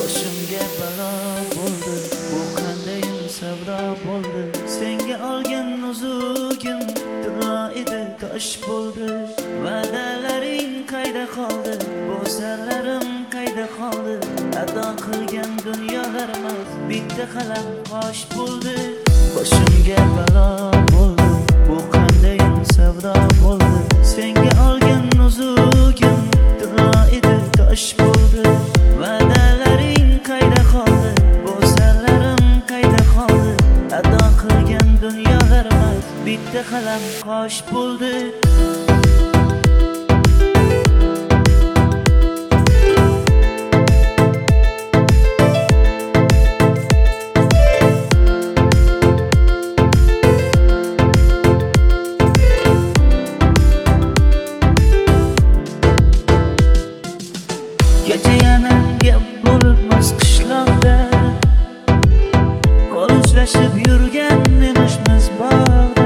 boshimga balo bo'ldi, bu qandayin savdo bo'ldi. Senga olgan nuzugim turlo edi, tosh bo'ldi. Va'dalaring qayda qoldi, bo'salarim qayda qoldi? Ado qilgan dunyolarimiz bitta qalam qosh bo'ldi. Boshimga balo bo'ldi, bu qandayin savdo bo'ldi. Senga olgan nuzugim turlo edi, tosh bo'ldi. Va'dalaring qayda qoldi, bo'salarim qayda qoldi? Ado qilgan dunyolarimiz bitta qalam qosh bo'ldi. Kecha yana gap bo'libmiz qishloqda, qo'l ushlashib yurganimiz bog'da.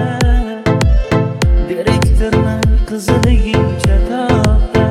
Direktorni qiziliging chatoqda,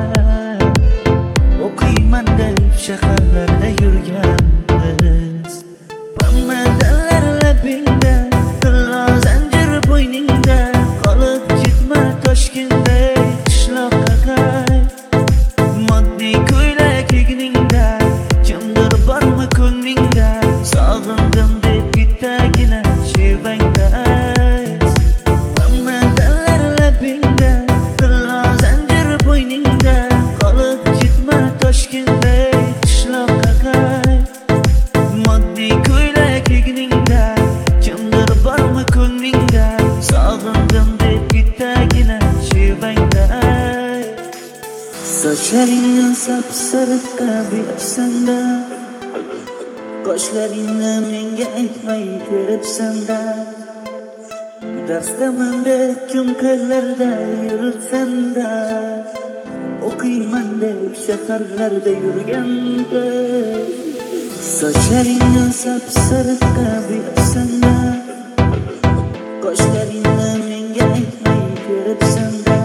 o'qiyman deb shaharlarda yurganmiz. Pamadalar labingda, tillo zanjir bo'yningda, qolib ketma Toshkentda qishloqqa qay. Moddiy ko'ylak egningda, kimdir bormi ko'nglingda? Sog'indim deb bittagina shevangda ayt. Pamadalar labingda, tillo zanjir bo'yningda, qolib ketma Toshkentda qishloqqa qay. Moddiy ko'ylak egningda, kimdir bormi ko'nglingda? Sog'indim deb bittagina shevangda ayt. Sochlaringni sapsariqqa beribsan-da, qoshlaringni menga aytmay ko'ribsan-da. Darsdaman deb kim qayerlarda yuribsan-da, o'qiyman deb shaharlarda yurganda. Sochlaringni sapsariqqa beribsan-da, qoshlaringni menga aytmay ko'ribsan-da.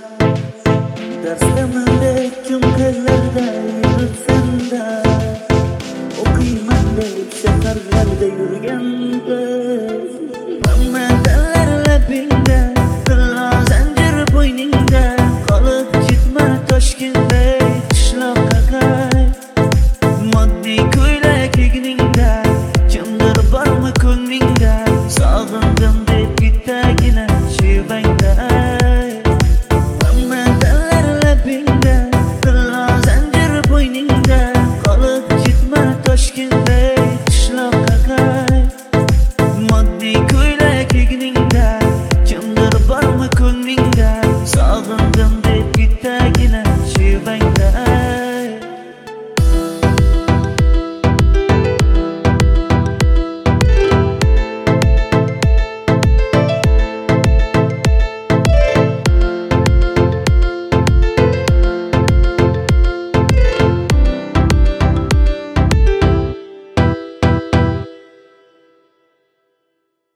Darsdaman deb kim qayerlarda yuribsan-da, o'qiyman deb shaharlarda yurganda. Pamadalar labingda, tillo zanjir bo'yningda, qolib ketma Toshkentda qishloqqa qay. Moddiy ko'ylak egningda, kimdir bormi ko'nglingda? Sog'indim deb bittagina shevangda ayt. Pamadalar labingda, tillo zanjir bo'yningda, qolib ketma Toshkentda qishloqqa qay. Moddiy ko'ylak egningda, kimdir bormi ko'nglingda? Sog'indim